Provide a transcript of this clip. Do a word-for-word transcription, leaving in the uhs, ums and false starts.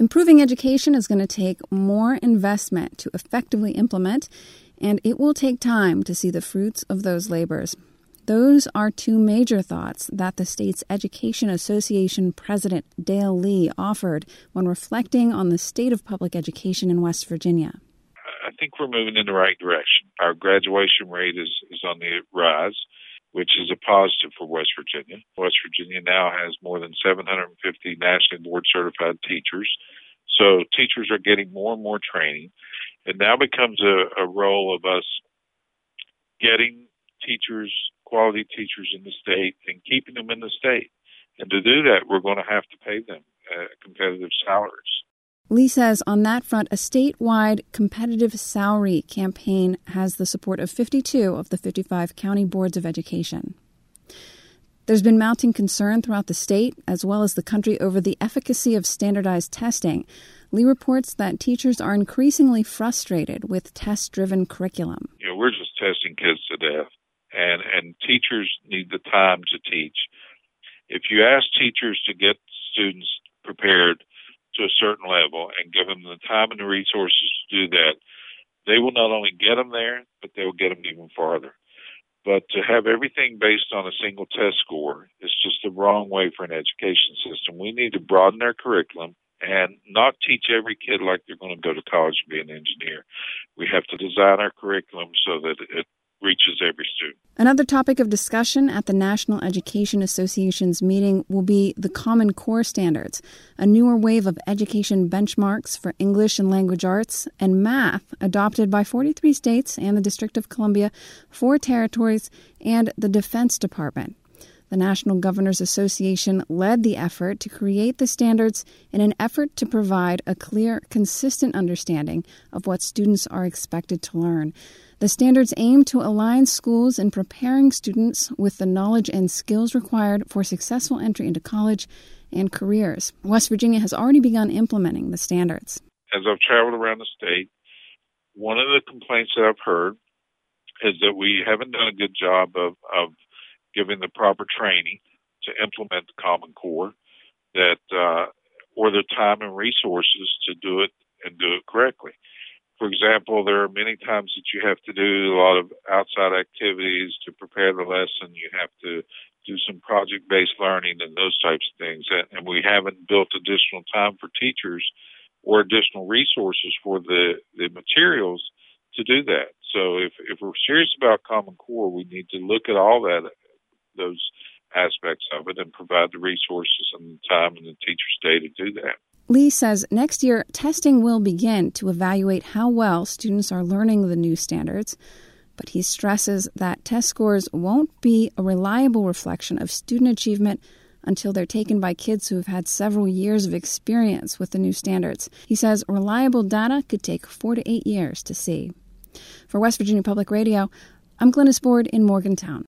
Improving education is going to take more investment to effectively implement, and it will take time to see the fruits of those labors. Those are two major thoughts that the state's Education Association President Dale Lee offered when reflecting on the state of public education in West Virginia. I think we're moving in the right direction. Our graduation rate is, is on the rise, which is a positive for West Virginia. West Virginia now has more than seven hundred fifty nationally board-certified teachers. So teachers are getting more and more training. It now becomes a, a role of us getting teachers, quality teachers in the state, and keeping them in the state. And to do that, we're going to have to pay them uh, competitive salaries. Lee says on that front, a statewide competitive salary campaign has the support of fifty-two of the fifty-five county boards of education. There's been mounting concern throughout the state, as well as the country, over the efficacy of standardized testing. Lee reports that teachers are increasingly frustrated with test-driven curriculum. You know, we're just testing kids to death, and, and teachers need the time to teach. If you ask teachers to get students prepared to a certain level and give them the time and the resources to do that, they will not only get them there, but they will get them even farther. But to have everything based on a single test score is just the wrong way for an education system. We need to broaden our curriculum and not teach every kid like they're going to go to college and be an engineer. We have to design our curriculum so that it reaches every student. Another topic of discussion at the National Education Association's meeting will be the Common Core standards, a newer wave of education benchmarks for English and language arts and math adopted by forty-three states and the District of Columbia, four territories, and the Defense Department. The National Governors Association led the effort to create the standards in an effort to provide a clear, consistent understanding of what students are expected to learn. The standards aim to align schools in preparing students with the knowledge and skills required for successful entry into college and careers. West Virginia has already begun implementing the standards. As I've traveled around the state, one of the complaints that I've heard is that we haven't done a good job of, of giving the proper training to implement the Common Core, that uh, or the time and resources to do it and do it correctly. For example, there are many times that you have to do a lot of outside activities to prepare the lesson. You have to do some project-based learning and those types of things. And we haven't built additional time for teachers or additional resources for the, the materials to do that. So if, if we're serious about Common Core, we need to look at all that, those aspects of it, and provide the resources and the time and the teacher's day to do that. Lee says next year, testing will begin to evaluate how well students are learning the new standards, but he stresses that test scores won't be a reliable reflection of student achievement until they're taken by kids who have had several years of experience with the new standards. He says reliable data could take four to eight years to see. For West Virginia Public Radio, I'm Glennis Board in Morgantown.